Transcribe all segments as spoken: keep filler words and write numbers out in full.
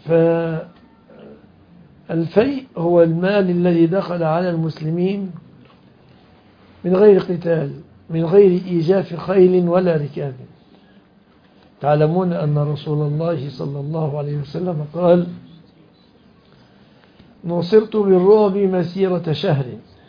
فالفيء هو المال الذي دخل على المسلمين من غير قتال، من غير إيجاف خيل ولا ركاب. تعلمون أن رسول الله صلى الله عليه وسلم قال: نصرت بالرعب مسيرة شهر.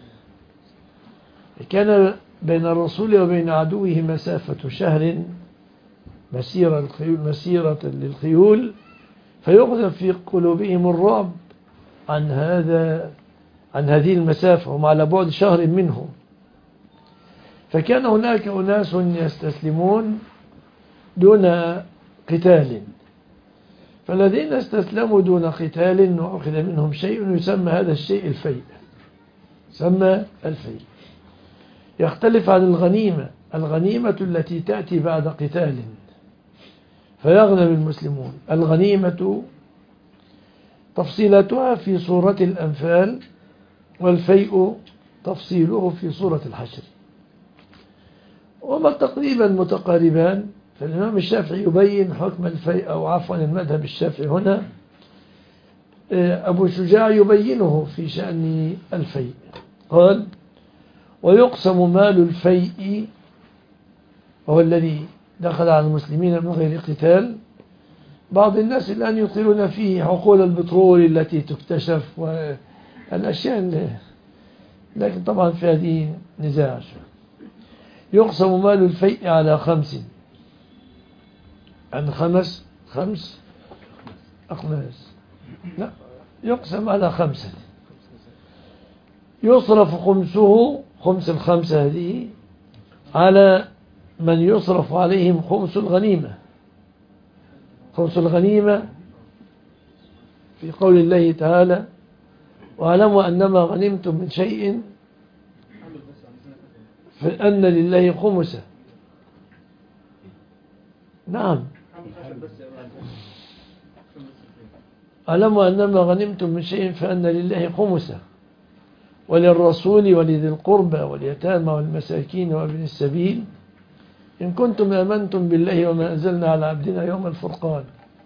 كان بين الرسول وبين عدوه مسافة شهر، مسيرة, الخيول مسيرة للخيول، فيقذف في قلوبهم الرعب عن هذا عن هذه المسافة، هم على بعد شهر منه. فكان هناك أناس يستسلمون دون قتال، فالذين استسلموا دون قتال وأخذ منهم شيء يسمى هذا الشيء الفيء، يسمى الفيء. يختلف عن الغنيمة. الغنيمة التي تأتي بعد قتال فيغنم المسلمون. الغنيمة تفصيلاتها في سورة الأنفال، والفيء تفصيله في سورة الحشر، وما تقريبا متقاربان. فالإمام الشافعي يبين حكم الفيء، أو عفوا المذهب الشافعي هنا، أبو شجاع يبينه في شأن الفيء. قال: ويقسم مال الفيء، وهو الذي دخل على المسلمين من غير قتال. بعض الناس الآن يطيلون فيه حقول البترول التي تكتشف والأشياء اللي، لكن طبعا في هذه نزاع. يقسم مال الفيء على خمس، عن خمس خمس أخماس، لا، يقسم على خمسة. يصرف خمسه، خمس الخمسة هذه، على من يصرف عليهم خمس الغنيمة. خمس الغنيمة في قول الله تعالى: واعلموا أنما غنمتم من شيء فأن لله خمسه. نعم، اعلموا أنما غنمتم من شيء فأن لله خمسه، وللرسول ولذي القربى واليتامى والمساكين وابن السبيل إن كنتم آمنتم بالله وما أنزلنا على عبدنا يوم الفرقان.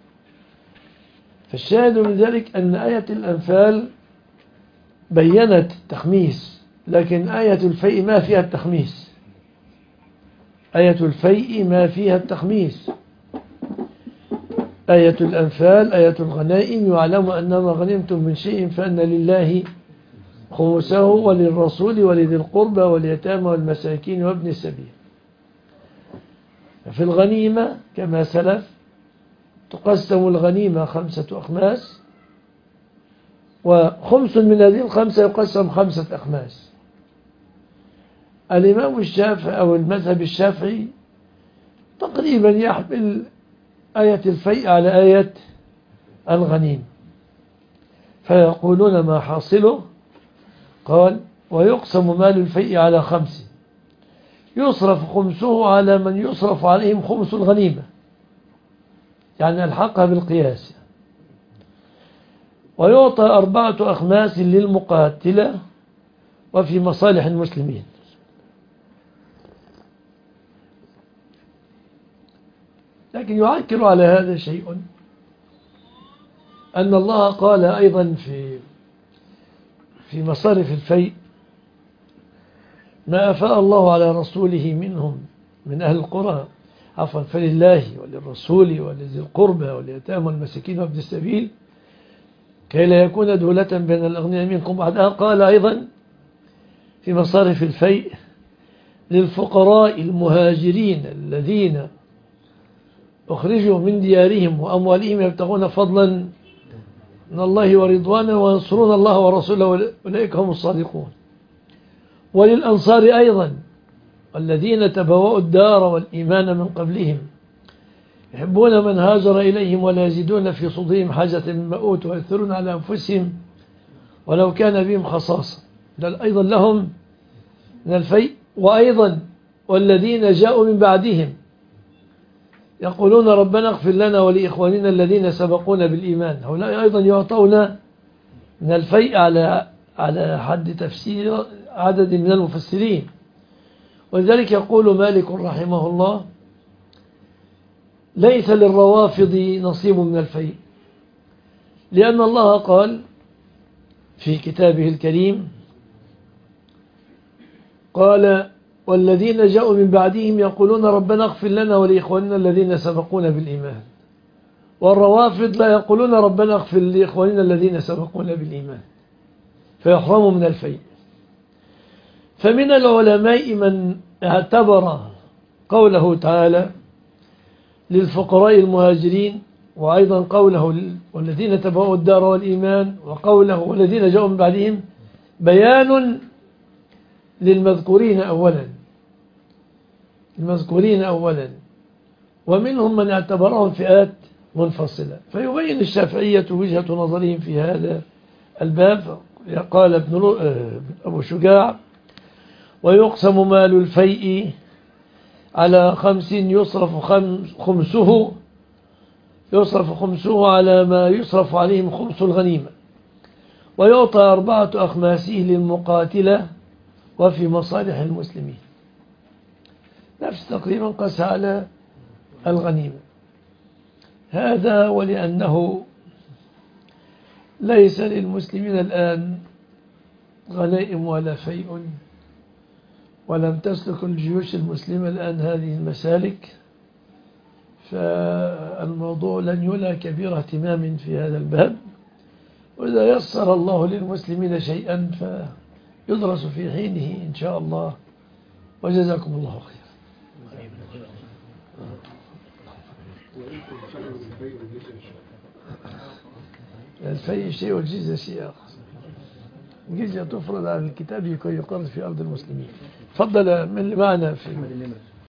فالشاهد من ذلك أن آية الأنفال بيّنت التخميس، لكن آية الفيء ما فيها التخميس. آية الفيء ما فيها التخميس. آية الأنفال، آية الغنائم: يعلم أنما غنمتم من شيء فأن لله خمسه وللرسول ولذي القربى واليتامى والمساكين وابن السبيل. في الغنيمة كما سلف تقسم الغنيمة خمسة أخماس، وخمس من هذه الخمسة يقسم خمسة أخماس. الإمام الشافعي أو المذهب الشافعي تقريبا يحمل آية الفيء على آية الغنيمة، فيقولون ما حاصله. قال: ويقسم مال الفيء على خمس، يصرف خمسه على من يصرف عليهم خمس الغنيمة، يعني الحقها بالقياس. ويعطى أربعة أخماس للمقاتلة وفي مصالح المسلمين. لكن يعكر على هذا شيء، أن الله قال أيضا في في مصارف الفيء: ما أفاء الله على رسوله منهم من أهل القرى عفوا فلله وللرسول ولذي القربى واليتامى والمساكين وابن السبيل كي لا يكون دولة بين الأغنياء منكم. بعدها قال أيضا في مصارف الفيء: للفقراء المهاجرين الذين أخرجوا من ديارهم وأموالهم يبتغون فضلا من الله ورضوانا وينصرون الله ورسوله أولئك هم الصادقون. وللأنصار أيضا: والذين تبوأوا الدار والإيمان من قبلهم يحبون من هاجر إليهم ولا يزيدون في صدورهم حاجة مما أوتوا ويؤثرون على أنفسهم ولو كان بهم خصاصة. أيضا لهم من الفيء. وأيضا: والذين جاءوا من بعدهم يقولون ربنا اغفر لنا ولإخواننا الذين سبقونا بالإيمان. هؤلاء أيضا يعطون من الفيء على على حد تفسير عدد من المفسرين. ولذلك يقول مالك رحمه الله: ليس للروافض نصيب من الفيء، لأن الله قال في كتابه الكريم قال والذين جاءوا من بعدهم يقولون ربنا اغفر لنا ولإخواننا الذين سبقونا بالإيمان والروافض لا يقولون ربنا اغفر لإخواننا الذين سبقونا بالإيمان فيحرموا من الفيء. فمن العلماء من اعتبر قوله تعالى للفقراء المهاجرين وأيضا قوله والذين تبعوا الدار والإيمان وقوله والذين جاءوا من بعدهم بيان للمذكورين أولا المذكورين أولا ومنهم من اعتبرهم فئات منفصلة. فيبين الشافعية وجهة نظرهم في هذا الباب. قال ابن أبو شجاع ويقسم مال الفيء على خمس يصرف خمسه يصرف خمسه على ما يصرف عليهم خمس الغنيمة ويعطى أربعة أخماسه للمقاتلة وفي مصالح المسلمين. نفس تقريبا قس على الغنيمة. هذا ولأنه ليس للمسلمين الآن غنائم ولا فيء ولم تسلك الجيوش المسلمة الآن هذه المسالك، فالموضوع لن يولى كبير اهتمام في هذا الباب. وإذا يسر الله للمسلمين شيئا فيدرس في حينه إن شاء الله. وجزاكم الله خير. الفيء شيء والجزية شيء آخر. الجزية تفرض على الكتاب كي يقرض في أرض المسلمين. تفضل من اللي معنا في